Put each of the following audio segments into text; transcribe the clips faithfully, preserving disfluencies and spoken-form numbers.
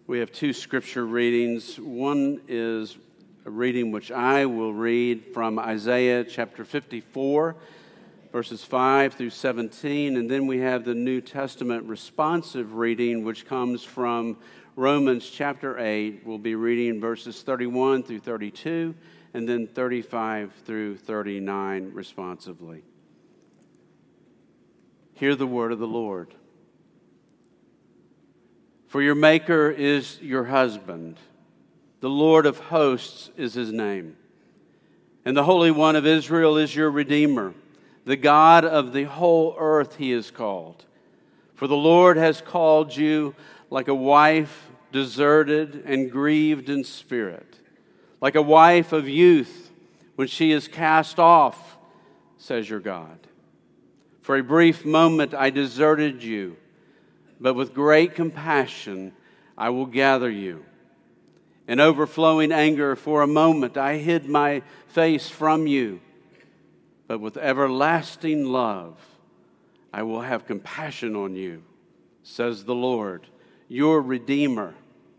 We have two scripture readings. One is a reading which I will read from Isaiah chapter fifty-four, verses five through seventeen, and then we have the New Testament responsive reading, which comes from Romans chapter eight. We'll be reading verses thirty-one through thirty-two, and then thirty-five through thirty-nine responsively. Hear the word of the Lord. For your Maker is your husband, the Lord of hosts is his name, and the Holy One of Israel is your Redeemer. The God of the whole earth he is called. For the Lord has called you like a wife deserted and grieved in spirit, like a wife of youth when she is cast off, says your God. For a brief moment I deserted you, but with great compassion I will gather you. In overflowing anger for a moment I hid my face from you, but with everlasting love I will have compassion on you, says the Lord, your Redeemer.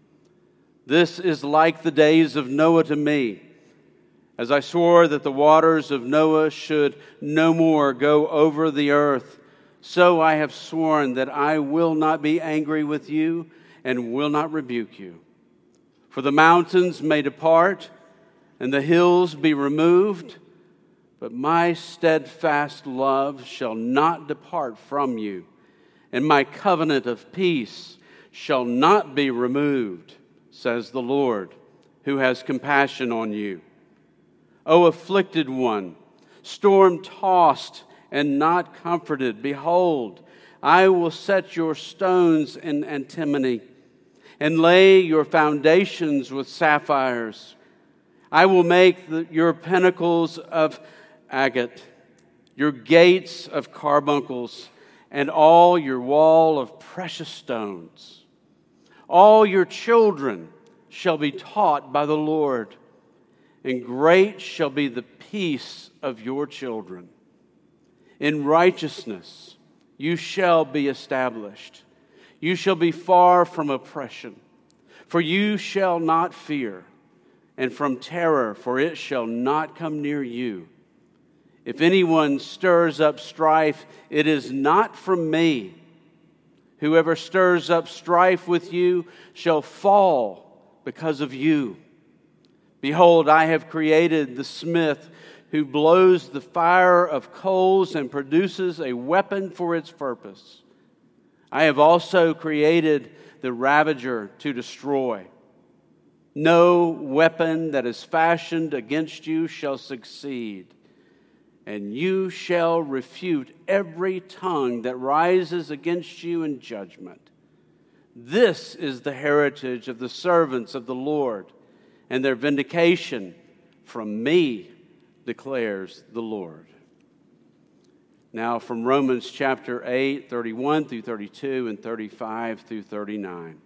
This is like the days of Noah to me, as I swore that the waters of Noah should no more go over the earth. So I have sworn that I will not be angry with you and will not rebuke you. For the mountains may depart and the hills be removed, but my steadfast love shall not depart from you, and my covenant of peace shall not be removed, says the Lord, who has compassion on you. O afflicted one, storm-tossed and not comforted, behold, I will set your stones in antimony and lay your foundations with sapphires. I will make the, your pinnacles of agate, your gates of carbuncles, and all your wall of precious stones. All your children shall be taught by the Lord, and great shall be the peace of your children. In righteousness you shall be established. You shall be far from oppression, for you shall not fear, and from terror, for it shall not come near you. If anyone stirs up strife, it is not from me. Whoever stirs up strife with you shall fall because of you. Behold, I have created the smith who blows the fire of coals and produces a weapon for its purpose. I have also created the ravager to destroy. No weapon that is fashioned against you shall succeed, and you shall refute every tongue that rises against you in judgment. This is the heritage of the servants of the Lord, and their vindication from me, declares the Lord. Now from Romans chapter eight, thirty-one through thirty-two, and thirty-five through thirty-nine.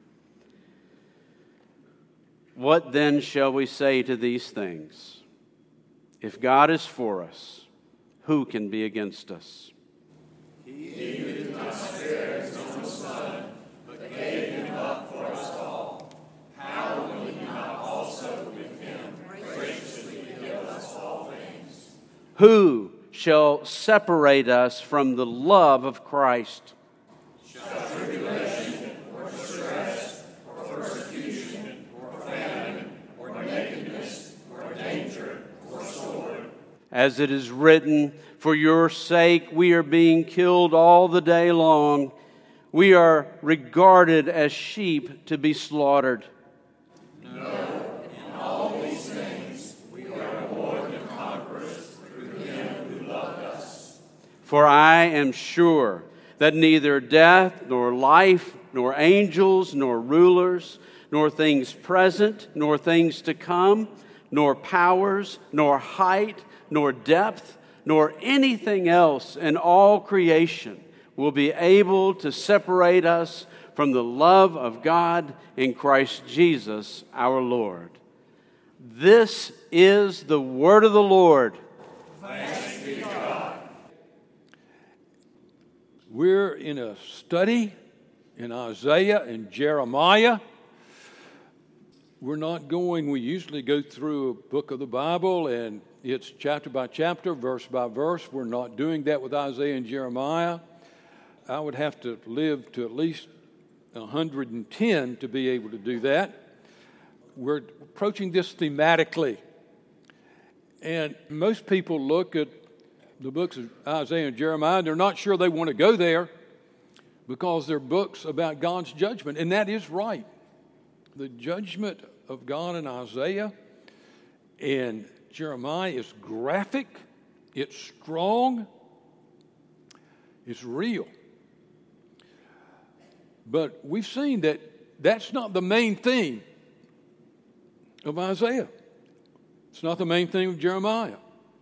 What then shall we say to these things? If God is for us, who can be against us? He who did not spare his own son, but gave him up for us all, how will he not also with him graciously give us all things? Who shall separate us from the love of Christ? Shall tribulation, or distress, or persecution, or famine, or nakedness, or danger, or sword? As it is written, for your sake we are being killed all the day long. We are regarded as sheep to be slaughtered. No, in all these things we are more than conquerors through him who loved us. For I am sure that neither death, nor life, nor angels, nor rulers, nor things present, nor things to come, nor powers, nor height, nor depth, nor anything else in all creation will be able to separate us from the love of God in Christ Jesus our Lord. This is the word of the Lord. Thanks be to God. We're in a study in Isaiah and Jeremiah. we're not going, we usually go through a book of the Bible and it's chapter by chapter, verse by verse. We're not doing that with Isaiah and Jeremiah. I would have to live to at least one hundred ten to be able to do that. We're approaching this thematically. And most people look at the books of Isaiah and Jeremiah, and they're not sure they want to go there because they're books about God's judgment. And that is right. The judgment of God in Isaiah and Jeremiah is graphic, it's strong, it's real. But we've seen that that's not the main theme of Isaiah. It's not the main theme of Jeremiah.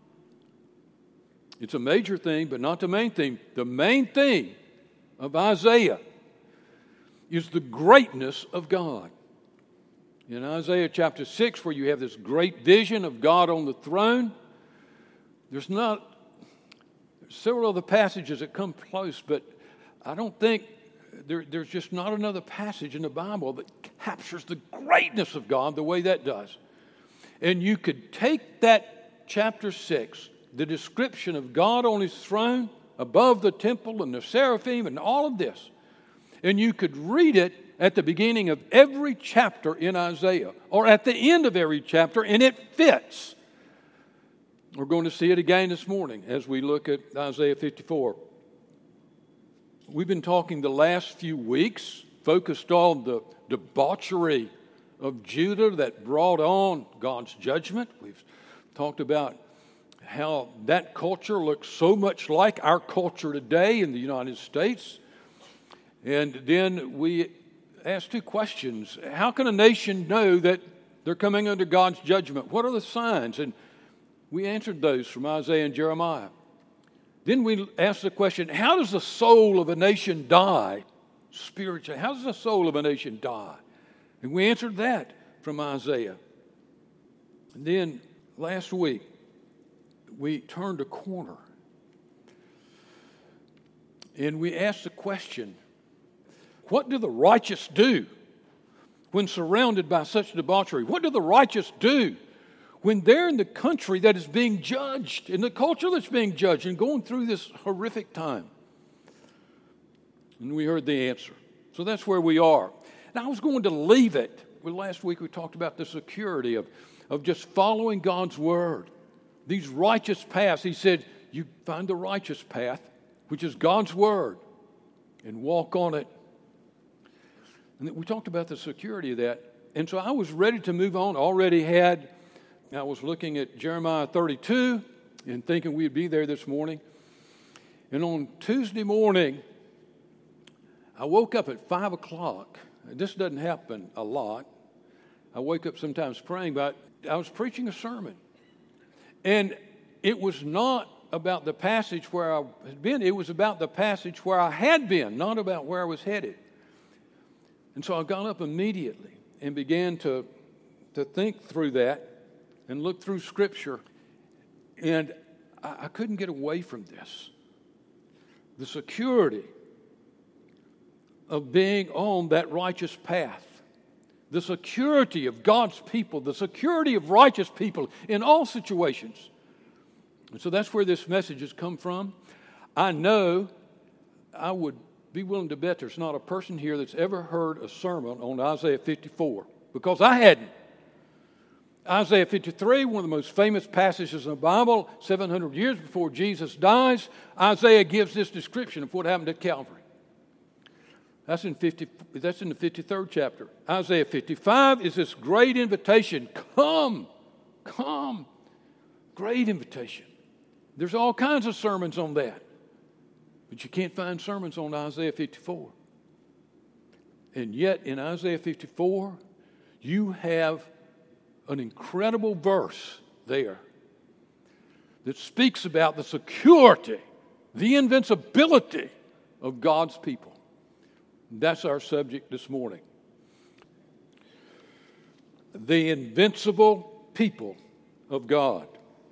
It's a major theme, but not the main theme. The main theme of Isaiah is the greatness of God. In Isaiah chapter six, where you have this great vision of God on the throne, there's not, there's several other passages that come close, but I don't think there, there's just not another passage in the Bible that captures the greatness of God the way that does. And you could take that chapter six, the description of God on his throne, above the temple and the seraphim and all of this, and you could read it at the beginning of every chapter in Isaiah, or at the end of every chapter, and it fits. We're going to see it again this morning as we look at Isaiah fifty-four. We've been talking the last few weeks, focused on the debauchery of Judah that brought on God's judgment. We've talked about how that culture looks so much like our culture today in the United States. And then we asked two questions. How can a nation know that they're coming under God's judgment? What are the signs? And we answered those from Isaiah and Jeremiah. Then we asked the question, how does the soul of a nation die spiritually? How does the soul of a nation die? And we answered that from Isaiah. And then last week, we turned a corner. And we asked the question, what do the righteous do when surrounded by such debauchery? What do the righteous do when they're in the country that is being judged, in the culture that's being judged and going through this horrific time? And we heard the answer. So that's where we are. Now, I was going to leave it. Well, last week we talked about the security of, of just following God's word. These righteous paths. He said, you find the righteous path, which is God's word, and walk on it. And we talked about the security of that. And so I was ready to move on. Already had, I was looking at Jeremiah thirty-two and thinking we'd be there this morning. And on Tuesday morning, I woke up at five o'clock. This doesn't happen a lot. I wake up sometimes praying, but I was preaching a sermon. And it was not about the passage where I had been. It was about the passage where I had been, not about where I was headed. And so I got up immediately and began to, to think through that and look through Scripture. And I, I couldn't get away from this. The security of being on that righteous path. The security of God's people, the security of righteous people in all situations. And so that's where this message has come from. I know I would be willing to bet there's not a person here that's ever heard a sermon on Isaiah fifty-four, because I hadn't. Isaiah fifty-three, one of the most famous passages in the Bible, seven hundred years before Jesus dies, Isaiah gives this description of what happened at Calvary. That's in fifty. That's in the fifty-third chapter. Isaiah fifty-five is this great invitation. Come, come. Great invitation. There's all kinds of sermons on that. But you can't find sermons on Isaiah fifty-four. And yet in Isaiah fifty-four, you have an incredible verse there that speaks about the security, the invincibility of God's people. That's our subject this morning. The invincible people of God.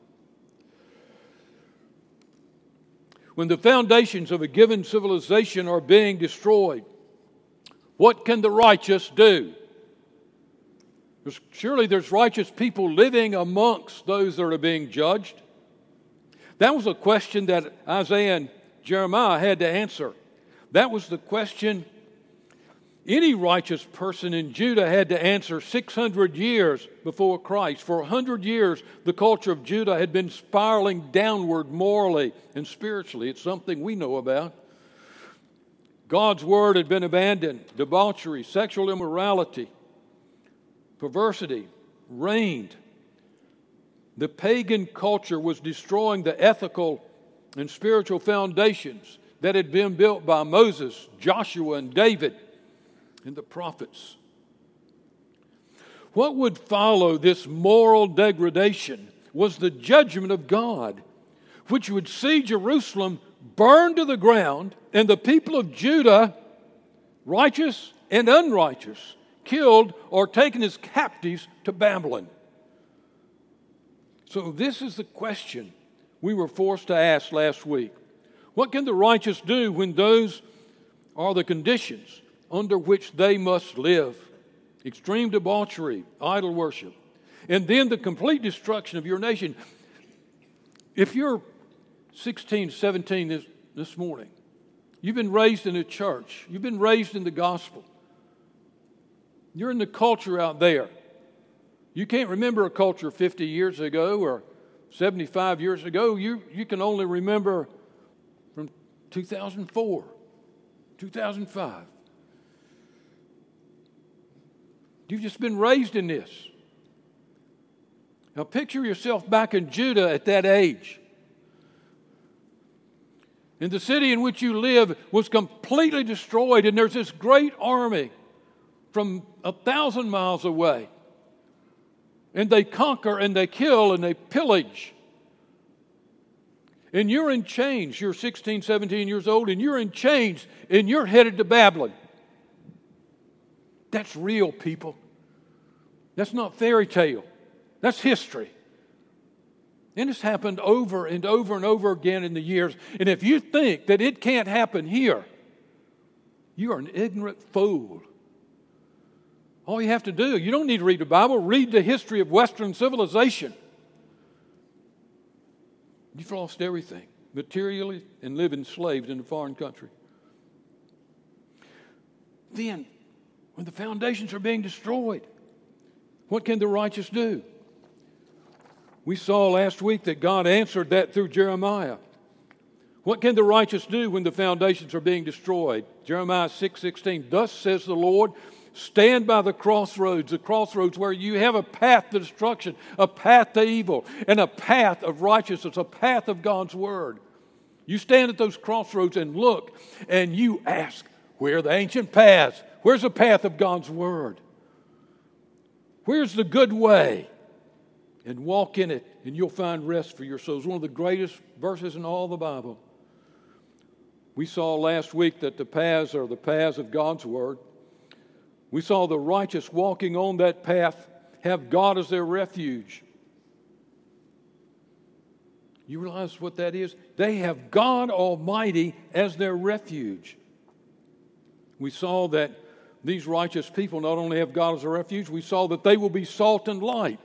When the foundations of a given civilization are being destroyed, what can the righteous do? Surely there's righteous people living amongst those that are being judged. That was a question that Isaiah and Jeremiah had to answer. That was the question any righteous person in Judah had to answer six hundred years before Christ. For one hundred years, the culture of Judah had been spiraling downward morally and spiritually. It's something we know about. God's word had been abandoned. Debauchery, sexual immorality, perversity reigned. The pagan culture was destroying the ethical and spiritual foundations that had been built by Moses, Joshua, and David, and the prophets. What would follow this moral degradation was the judgment of God, which would see Jerusalem burned to the ground and the people of Judah, righteous and unrighteous, killed or taken as captives to Babylon. So this is the question we were forced to ask last week. What can the righteous do when those are the conditions under which they must live? Extreme debauchery, idol worship, and then the complete destruction of your nation. If you're sixteen, seventeen this, this morning, you've been raised in a church, you've been raised in the gospel, you're in the culture out there. You can't remember a culture fifty years ago or seventy-five years ago. You, you can only remember from two thousand four, two thousand five. You've just been raised in this. Now picture yourself back in Judah at that age. And the city in which you live was completely destroyed, and there's this great army from a thousand miles away. And they conquer and they kill and they pillage. And you're in chains. You're sixteen, seventeen years old, and you're in chains, and you're headed to Babylon. That's real, people. That's not fairy tale. That's history. And it's happened over and over and over again in the years. And if you think that it can't happen here, you are an ignorant fool. All you have to do, you don't need to read the Bible, read the history of Western civilization. You've lost everything, materially, and live enslaved in a foreign country. Then, when the foundations are being destroyed, what can the righteous do? We saw last week that God answered that through Jeremiah. What can the righteous do when the foundations are being destroyed? Jeremiah six sixteen, thus says the Lord, stand by the crossroads, the crossroads where you have a path to destruction, a path to evil, and a path of righteousness, a path of God's word. You stand at those crossroads and look, and you ask, where are the ancient paths? Where's the path of God's word? Where's the good way? And walk in it, and you'll find rest for your souls. One of the greatest verses in all the Bible. We saw last week that the paths are the paths of God's word. We saw the righteous walking on that path have God as their refuge. You realize what that is? They have God Almighty as their refuge. We saw that these righteous people not only have God as a refuge, we saw that they will be salt and light.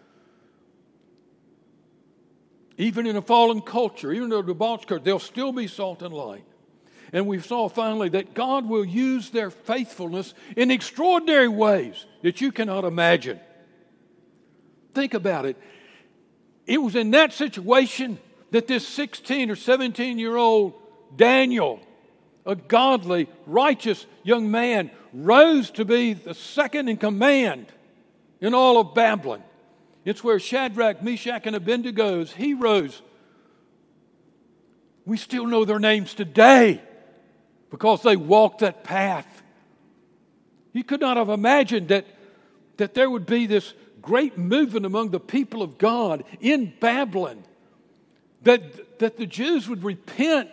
Even in a fallen culture, even in a debauched culture, they'll still be salt and light. And we saw finally that God will use their faithfulness in extraordinary ways that you cannot imagine. Think about it. It was in that situation that this sixteen or seventeen-year-old Daniel, a godly, righteous young man, rose to be the second in command in all of Babylon. It's where Shadrach, Meshach, and Abednego's heroes, we still know their names today because they walked that path. You could not have imagined that, that there would be this great movement among the people of God in Babylon, that, that the Jews would repent.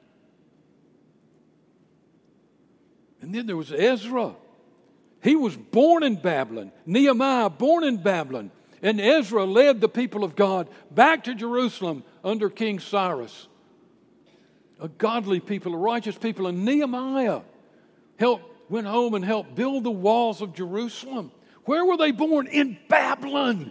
And then there was Ezra. He was born in Babylon. Nehemiah, born in Babylon. And Ezra led the people of God back to Jerusalem under King Cyrus. A godly people, a righteous people. And Nehemiah helped, went home and helped build the walls of Jerusalem. Where were they born? In Babylon.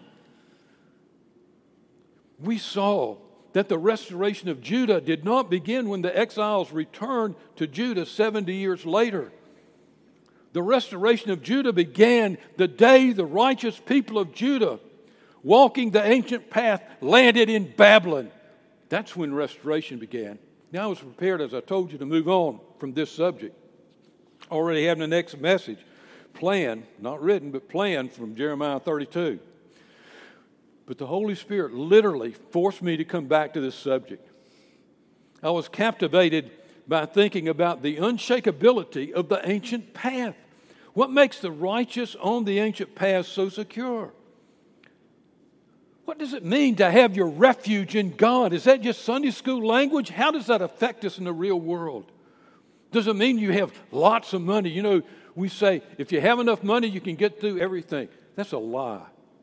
We saw that the restoration of Judah did not begin when the exiles returned to Judah seventy years later. The restoration of Judah began the day the righteous people of Judah, walking the ancient path, landed in Babylon. That's when restoration began. Now I was prepared, as I told you, to move on from this subject. Already having the next message planned, not written, but planned from Jeremiah thirty-two. But the Holy Spirit literally forced me to come back to this subject. I was captivated by thinking about the unshakability of the ancient path. What makes the righteous on the ancient path so secure? What does it mean to have your refuge in God? Is that just Sunday school language? How does that affect us in the real world? Does it mean you have lots of money? You know, we say if you have enough money, you can get through everything. That's a lie.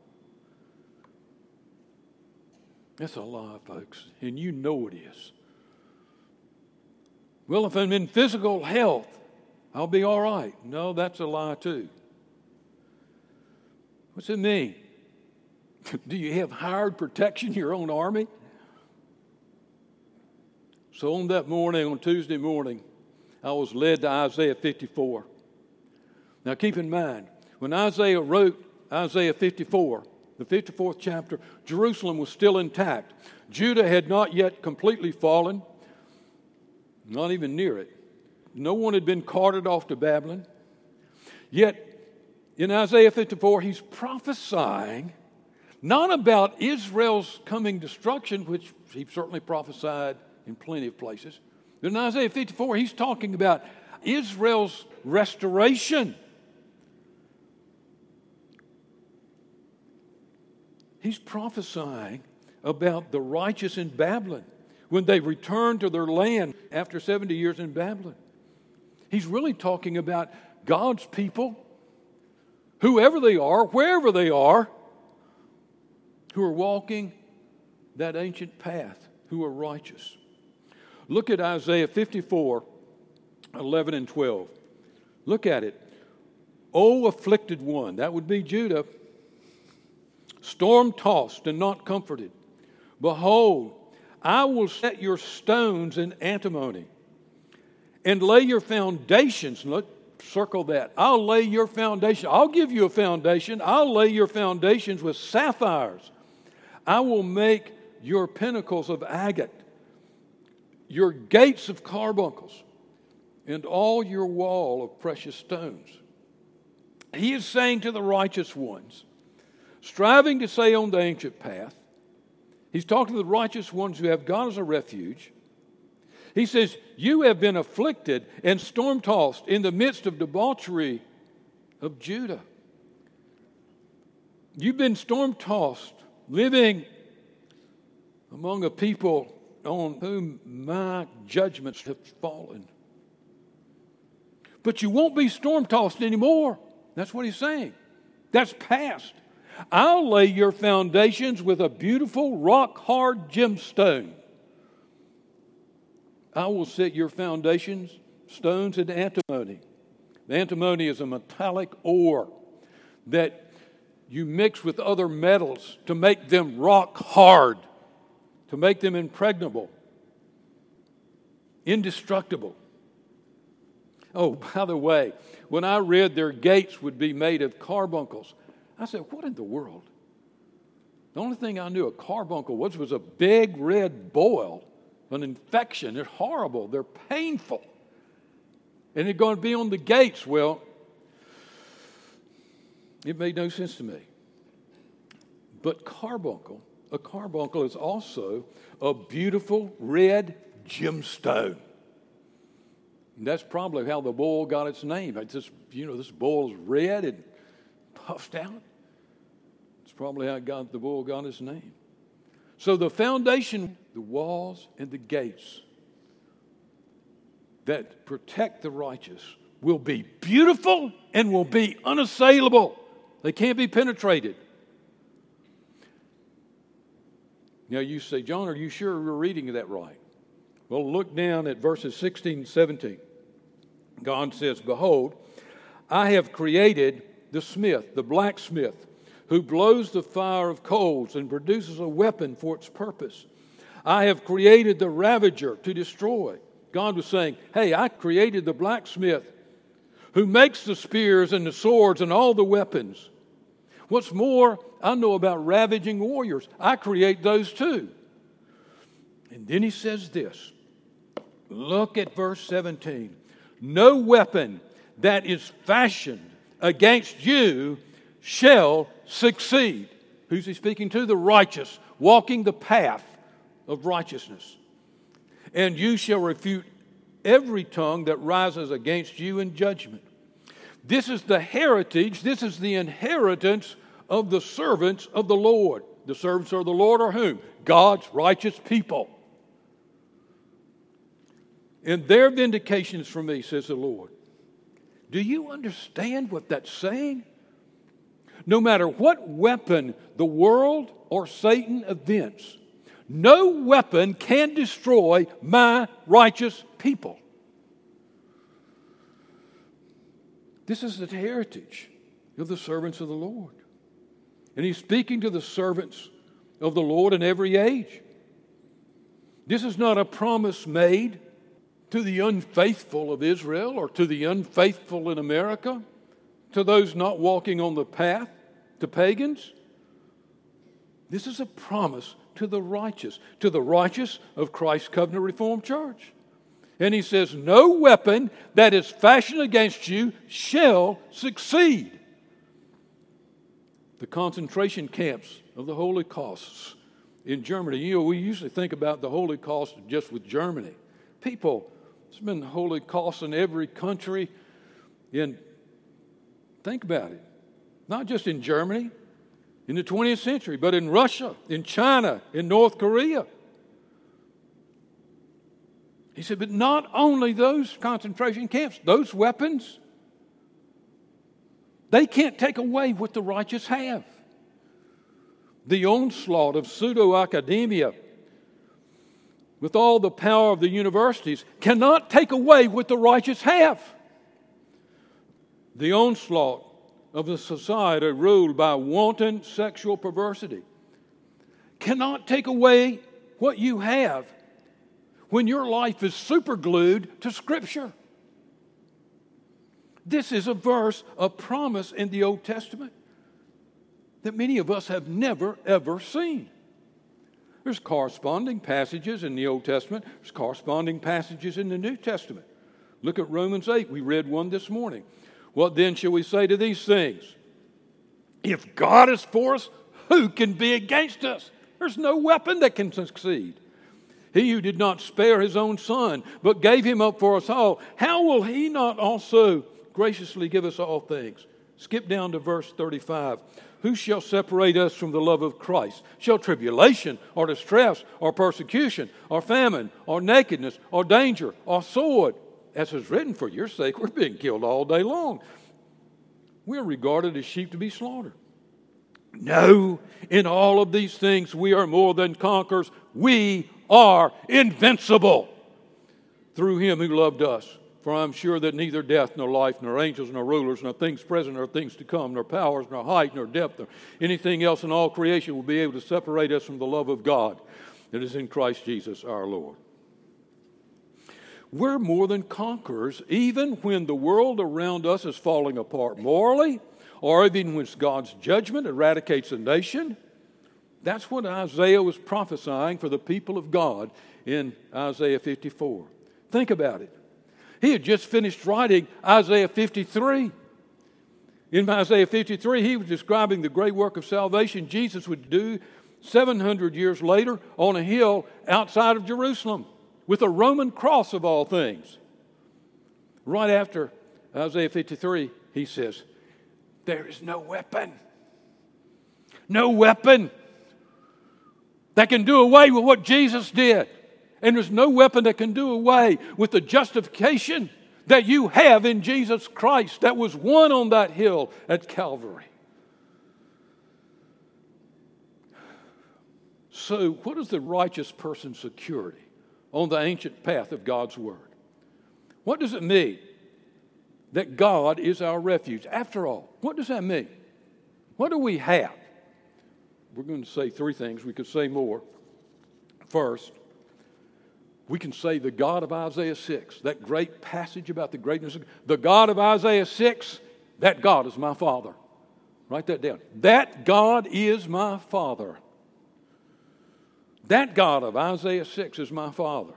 That's a lie, folks, and you know it is. Well, if I'm in physical health, I'll be all right. No, that's a lie too. What's it mean? Do you have hired protection, your own army? So on that morning, on Tuesday morning, I was led to Isaiah fifty-four. Now keep in mind, when Isaiah wrote Isaiah fifty-four, the fifty-fourth chapter, Jerusalem was still intact. Judah had not yet completely fallen, not even near it. No one had been carted off to Babylon. Yet, in Isaiah fifty-four, he's prophesying not about Israel's coming destruction, which he certainly prophesied in plenty of places. But in Isaiah fifty-four, he's talking about Israel's restoration. He's prophesying about the righteous in Babylon when they return to their land after seventy years in Babylon. He's really talking about God's people, whoever they are, wherever they are, who are walking that ancient path, who are righteous. Look at Isaiah fifty-four, eleven and twelve. Look at it. O afflicted one, that would be Judah, storm-tossed and not comforted. Behold, I will set your stones in antimony and lay your foundations. Look, circle that. I'll lay your foundation. I'll give you a foundation. I'll lay your foundations with sapphires. I will make your pinnacles of agate, your gates of carbuncles, and all your wall of precious stones. He is saying to the righteous ones, striving to stay on the ancient path, he's talking to the righteous ones who have God as a refuge. He says, you have been afflicted and storm-tossed in the midst of debauchery of Judah. You've been storm-tossed, living among a people on whom my judgments have fallen. But you won't be storm-tossed anymore. That's what he's saying. That's past. I'll lay your foundations with a beautiful rock-hard gemstone. I will set your foundations, stones in antimony. The antimony is a metallic ore that you mix with other metals to make them rock hard, to make them impregnable, indestructible. Oh, by the way, when I read their gates would be made of carbuncles, I said, what in the world? The only thing I knew a carbuncle was was a big red boil, an infection. They're horrible. They're painful. And they're going to be on the gates. Well, it made no sense to me. But carbuncle, a carbuncle is also a beautiful red gemstone. And that's probably how the bowl got its name. It's just, you know, this bowl is red and puffed out. It's probably how God, the bowl got its name. So the foundation, the walls, and the gates that protect the righteous will be beautiful and will be unassailable. They can't be penetrated. Now you say, John, are you sure we're reading that right? Well, look down at verses sixteen and seventeen. God says, behold, I have created the smith, the blacksmith, who blows the fire of coals and produces a weapon for its purpose. I have created the ravager to destroy. God was saying, hey, I created the blacksmith who makes the spears and the swords and all the weapons. What's more, I know about ravaging warriors. I create those too. And then he says this. Look at verse seventeen. No weapon that is fashioned against you shall succeed. Who's he speaking to? The righteous, walking the path of righteousness. And you shall refute every tongue that rises against you in judgment. This is the heritage, this is the inheritance of the servants of the Lord. The servants of the Lord are whom? God's righteous people. And their vindication is from me, says the Lord. Do you understand what that's saying? No matter what weapon the world or Satan invents, no weapon can destroy my righteous people. This is the heritage of the servants of the Lord. And he's speaking to the servants of the Lord in every age. This is not a promise made to the unfaithful of Israel or to the unfaithful in America, to those not walking on the path, to pagans. This is a promise to the righteous, to the righteous of Christ's Covenant Reformed Church. And he says, no weapon that is fashioned against you shall succeed. The concentration camps of the Holocausts in Germany. You know, we usually think about the Holocaust just with Germany. People, there's been Holocausts in every country. In, think about it. Not just in Germany, in the twentieth century, but in Russia, in China, in North Korea. He said, but not only those concentration camps, those weapons, they can't take away what the righteous have. The onslaught of pseudo-academia with all the power of the universities cannot take away what the righteous have. The onslaught of a society ruled by wanton sexual perversity cannot take away what you have when your life is superglued to Scripture. This is a verse, a promise in the Old Testament that many of us have never, ever seen. There's corresponding passages in the Old Testament. There's corresponding passages in the New Testament. Look at Romans eight. We read one this morning. What then shall we say to these things? If God is for us, who can be against us? There's no weapon that can succeed. He who did not spare his own son, but gave him up for us all, how will he not also graciously give us all things? Skip down to verse thirty-five. Who shall separate us from the love of Christ? Shall tribulation, or distress, or persecution, or famine, or nakedness, or danger, or sword? As is written, for your sake we're being killed all day long. We're regarded as sheep to be slaughtered. No, in all of these things we are more than conquerors. We are invincible through him who loved us. For I'm sure that neither death, nor life, nor angels, nor rulers, nor things present, nor things to come, nor powers, nor height, nor depth, nor anything else in all creation will be able to separate us from the love of God that is in Christ Jesus our Lord. We're more than conquerors, even when the world around us is falling apart morally, or even when God's judgment eradicates a nation. That's what Isaiah was prophesying for the people of God in Isaiah fifty-four. Think about it. He had just finished writing Isaiah fifty-three. In Isaiah fifty-three, he was describing the great work of salvation Jesus would do seven hundred years later on a hill outside of Jerusalem with a Roman cross of all things. Right after Isaiah fifty-three, he says, there is no weapon, no weapon that can do away with what Jesus did. And there's no weapon that can do away with the justification that you have in Jesus Christ that was won on that hill at Calvary. So, what is the righteous person's security on the ancient path of God's Word? What does it mean that God is our refuge. After all, what does that mean? What do we have? We're going to say three things. We could say more. First, we can say the God of Isaiah six, that great passage about the greatness of the God of Isaiah six, that God is my Father. Write that down. That God is my Father. That God of Isaiah six is my Father.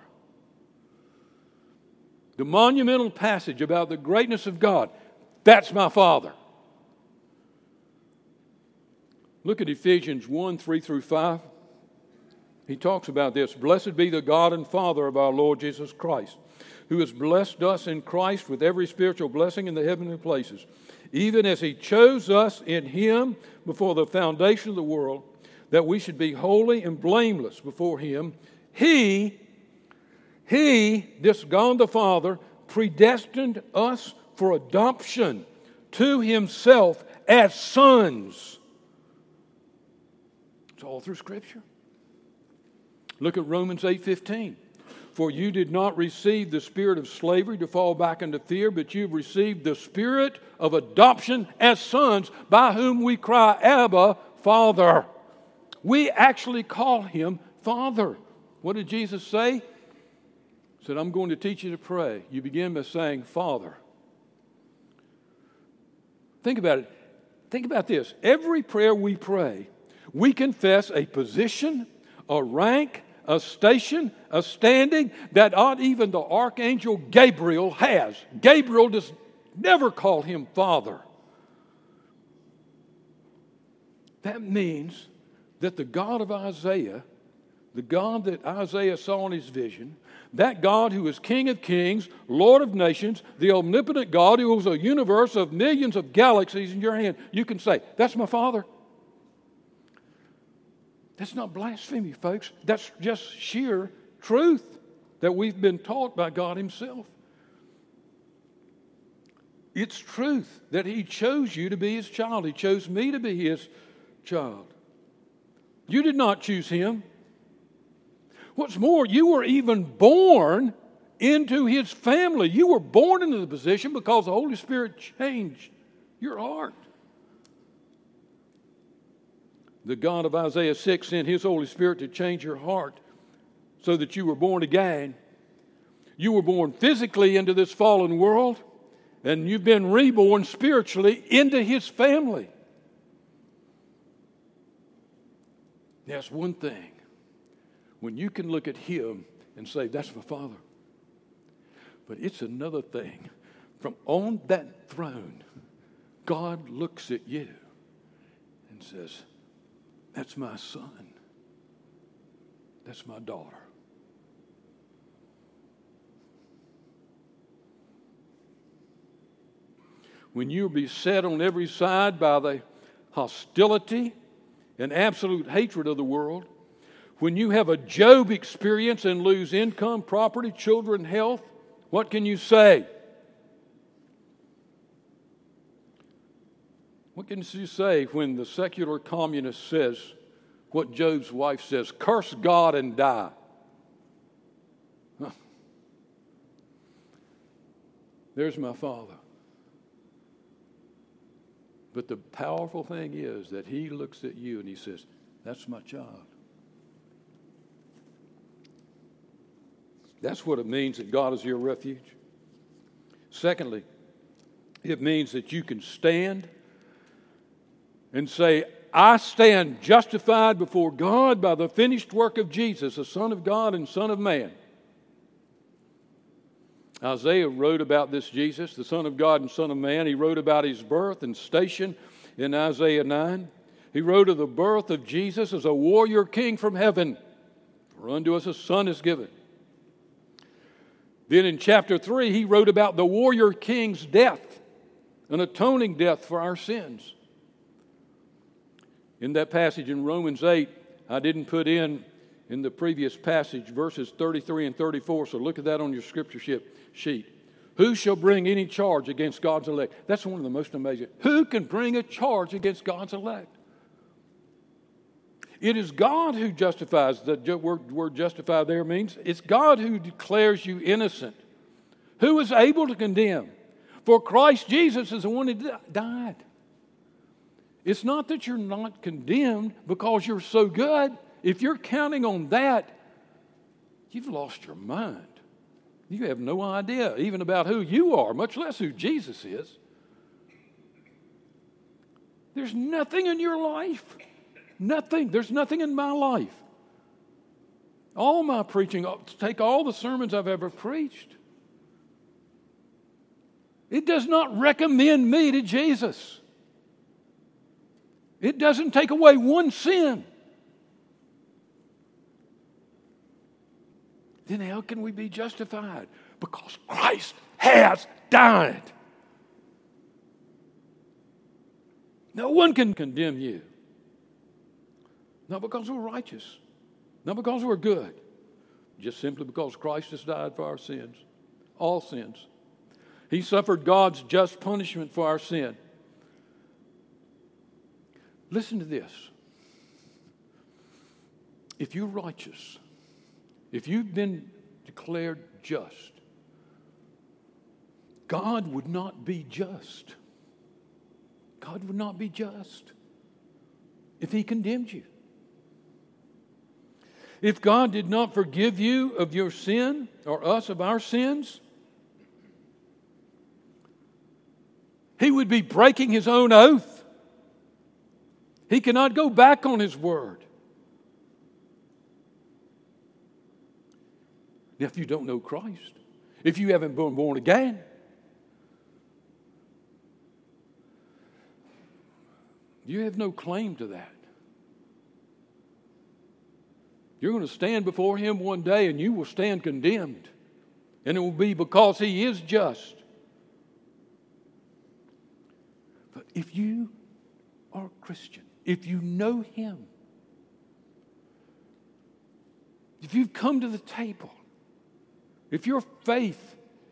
The monumental passage about the greatness of God, that's my Father. Look at Ephesians one, three through five. He talks about this. Blessed be the God and Father of our Lord Jesus Christ, who has blessed us in Christ with every spiritual blessing in the heavenly places, even as He chose us in Him before the foundation of the world, that we should be holy and blameless before Him. He, He, this God the Father, predestined us for adoption to Himself as sons. It's all through Scripture. Look at Romans eight fifteen. For you did not receive the spirit of slavery to fall back into fear, but you've received the spirit of adoption as sons, by whom we cry, Abba, Father. We actually call Him Father. What did Jesus say? He said, I'm going to teach you to pray. You begin by saying, Father. Think about it. Think about this. Every prayer we pray, we confess a position, a rank, a station, a standing that not even the archangel Gabriel has. Gabriel does never call Him Father. That means that the God of Isaiah, the God that Isaiah saw in his vision, that God who is King of kings, Lord of nations, the omnipotent God who owns a universe of millions of galaxies in your hand, you can say, that's my Father. That's not blasphemy, folks. That's just sheer truth that we've been taught by God Himself. It's truth that He chose you to be His child. He chose me to be His child. You did not choose Him. What's more, you were even born into His family. You were born into the position because the Holy Spirit changed your heart. The God of Isaiah six sent His Holy Spirit to change your heart so that you were born again. You were born physically into this fallen world, and you've been reborn spiritually into His family. That's one thing. When you can look at Him and say, that's my Father. But it's another thing. From on that throne, God looks at you and says, that's my son. That's my daughter. When you're beset on every side by the hostility and absolute hatred of the world, when you have a Job experience and lose income, property, children, health, what can you say? What can you say when the secular communist says what Job's wife says, curse God and die? Huh. There's my Father. But the powerful thing is that He looks at you and He says, that's my child. That's what it means that God is your refuge. Secondly, it means that you can stand and say, I stand justified before God by the finished work of Jesus, the Son of God and Son of Man. Isaiah wrote about this Jesus, the Son of God and Son of Man. He wrote about His birth and station in Isaiah nine. He wrote of the birth of Jesus as a warrior king from heaven. For unto us a son is given. Then in chapter three, he wrote about the warrior king's death, an atoning death for our sins. In that passage in Romans eight, I didn't put in, in the previous passage, verses thirty-three and thirty-four, so look at that on your scripture sheet. Who shall bring any charge against God's elect? That's one of the most amazing. Who can bring a charge against God's elect? It is God who justifies. The word, word justify there means it's God who declares you innocent. Who is able to condemn? For Christ Jesus is the one that died. It's not that you're not condemned because you're so good. If you're counting on that, you've lost your mind. You have no idea even about who you are, much less who Jesus is. There's nothing in your life. Nothing. There's nothing in my life. All my preaching, take all the sermons I've ever preached. It does not recommend me to Jesus. It doesn't take away one sin. Then how can we be justified? Because Christ has died. No one can condemn you. Not because we're righteous. Not because we're good. Just simply because Christ has died for our sins. All sins. He suffered God's just punishment for our sin. Listen to this. If you're righteous, if you've been declared just, God would not be just. God would not be just if He condemned you. If God did not forgive you of your sin, or us of our sins, He would be breaking His own oath. He cannot go back on His word. If you don't know Christ, if you haven't been born again, you have no claim to that. You're going to stand before Him one day and you will stand condemned. And it will be because He is just. But if you are a Christian, if you know Him, if you've come to the table, if your faith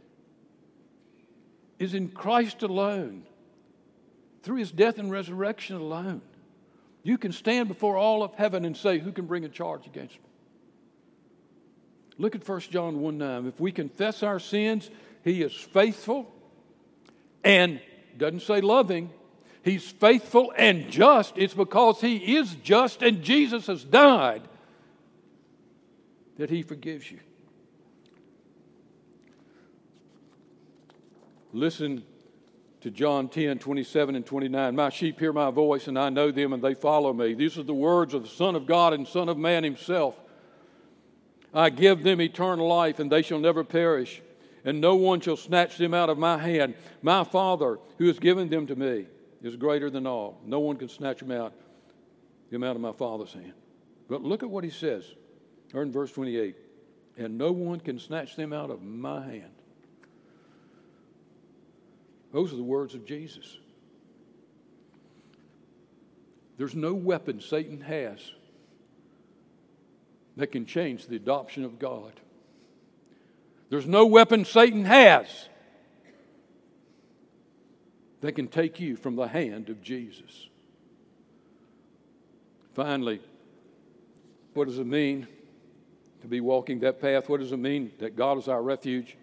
is in Christ alone, through His death and resurrection alone, you can stand before all of heaven and say, who can bring a charge against me? Look at First John one nine. If we confess our sins, He is faithful and, doesn't say loving, He's faithful and just. It's because He is just and Jesus has died that He forgives you. Listen to John ten, twenty-seven and twenty-nine. My sheep hear my voice, and I know them, and they follow me. These are the words of the Son of God and Son of Man Himself. I give them eternal life, and they shall never perish, and no one shall snatch them out of my hand. My Father, who has given them to me, is greater than all. No one can snatch them out, them out of my Father's hand. But look at what He says, or in verse twenty-eight. And no one can snatch them out of my hand. Those are the words of Jesus. There's no weapon Satan has that can change the adoption of God. There's no weapon Satan has that can take you from the hand of Jesus. Finally, what does it mean to be walking that path? What does it mean that God is our refuge?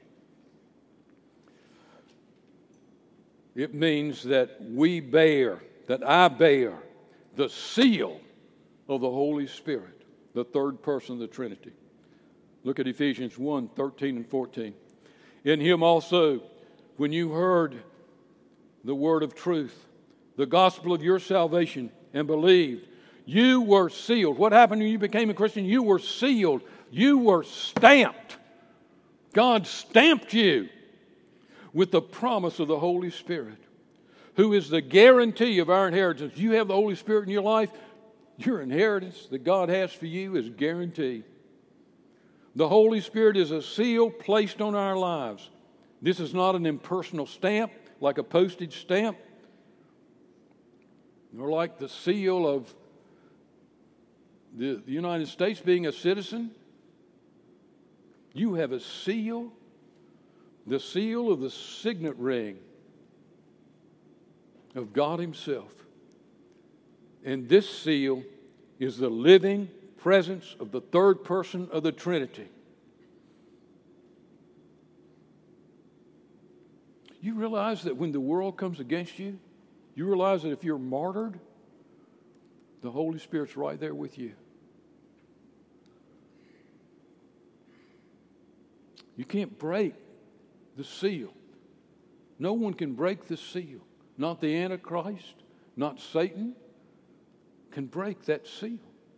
It means that we bear, that I bear, the seal of the Holy Spirit, the third person of the Trinity. Look at Ephesians one, thirteen and fourteen. In Him also, when you heard the word of truth, the gospel of your salvation, and believed, you were sealed. What happened when you became a Christian? You were sealed. You were stamped. God stamped you with the promise of the Holy Spirit, who is the guarantee of our inheritance. You have the Holy Spirit in your life, your inheritance that God has for you is guaranteed. The Holy Spirit is a seal placed on our lives. This is not an impersonal stamp, like a postage stamp, nor like the seal of the, the United States being a citizen. You have a seal, the seal of the signet ring of God Himself. And this seal is the living presence of the third person of the Trinity. You realize that when the world comes against you, you realize that if you're martyred, the Holy Spirit's right there with you. You can't break the seal. No one can break the seal. Not the Antichrist, not Satan can break that seal.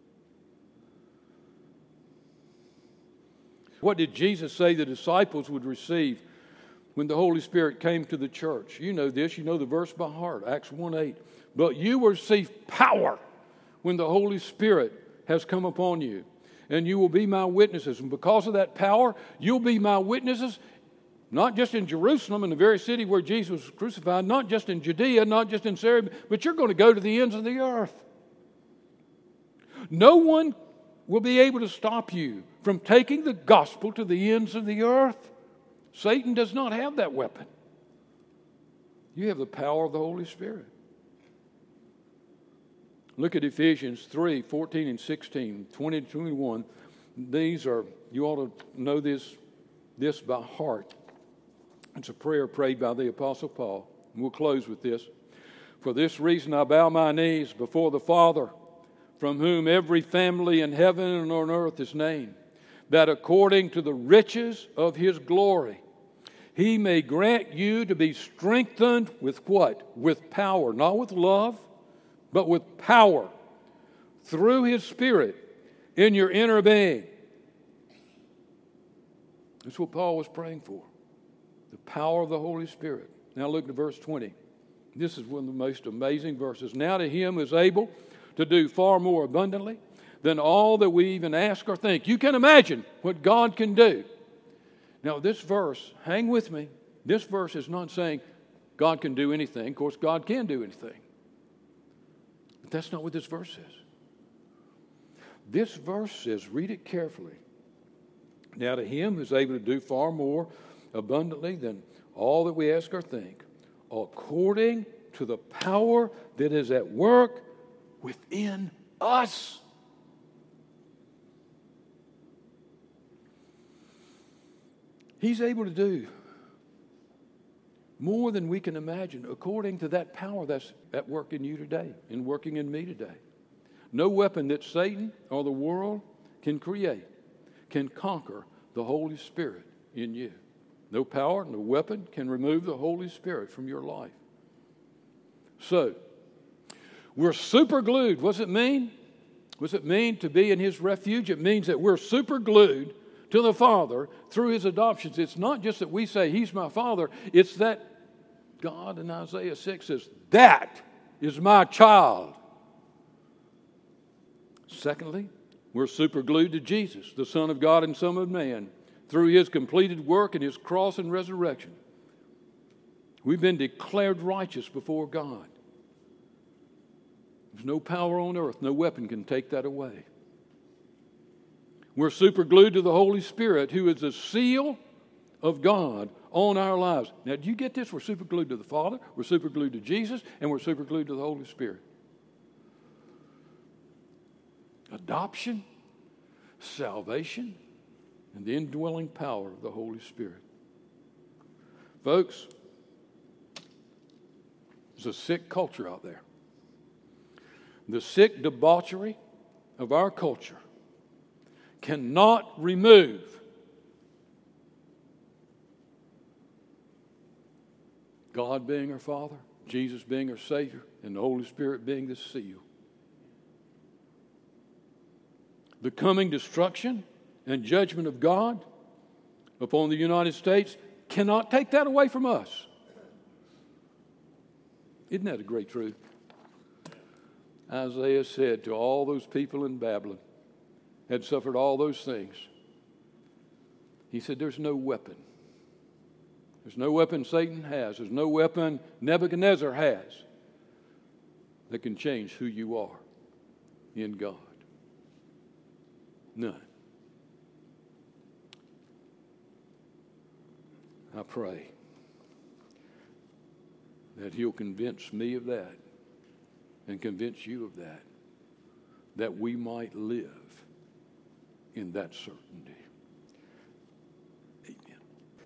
What did Jesus say the disciples would receive when the Holy Spirit came to the church? You know this. You know the verse by heart, Acts one eight. But you will receive power when the Holy Spirit has come upon you, and you will be my witnesses. And because of that power, you'll be my witnesses, not just in Jerusalem, in the very city where Jesus was crucified, not just in Judea, not just in Syria, but you're going to go to the ends of the earth. No one will be able to stop you from taking the gospel to the ends of the earth. Satan does not have that weapon. You have the power of the Holy Spirit. Look at Ephesians three, fourteen and sixteen, twenty to twenty-one. These are, you ought to know this, this by heart. It's a prayer prayed by the Apostle Paul. And we'll close with this. For this reason I bow my knees before the Father, from whom every family in heaven and on earth is named, that according to the riches of his glory, he may grant you to be strengthened with what? With power, not with love, but with power, through his Spirit in your inner being. That's what Paul was praying for, the power of the Holy Spirit. Now look at verse twenty. This is one of the most amazing verses. Now to him who is able to do far more abundantly than all that we even ask or think. You can imagine what God can do. Now this verse, hang with me, this verse is not saying God can do anything. Of course, God can do anything. But that's not what this verse says. This verse says, read it carefully. Now to him who is able to do far more abundantly than all that we ask or think, according to the power that is at work within us. He's able to do more than we can imagine according to that power that's at work in you today and working in me today. No weapon that Satan or the world can create can conquer the Holy Spirit in you. No power, no weapon can remove the Holy Spirit from your life. So, we're super glued. What does it mean? What does it mean to be in his refuge? It means that we're super glued to the Father through his adoptions. It's not just that we say he's my Father. It's that God in Isaiah six says, that is my child. Secondly, we're super glued to Jesus, the Son of God and Son of Man, through his completed work and his cross and resurrection. We've been declared righteous before God. There's no power on earth, no weapon can take that away. We're super glued to the Holy Spirit, who is the seal of God on our lives. Now, do you get this? We're super glued to the Father, we're super glued to Jesus, and we're super glued to the Holy Spirit. Adoption, salvation, and the indwelling power of the Holy Spirit. Folks, there's a sick culture out there. The sick debauchery of our culture cannot remove God being our Father, Jesus being our Savior, and the Holy Spirit being the seal. The coming destruction and judgment of God upon the United States cannot take that away from us. Isn't that a great truth? Isaiah said to all those people in Babylon, had suffered all those things, he said, there's no weapon. There's no weapon Satan has. There's no weapon Nebuchadnezzar has that can change who you are in God. None. I pray that he'll convince me of that and convince you of that, that we might live in that certainty.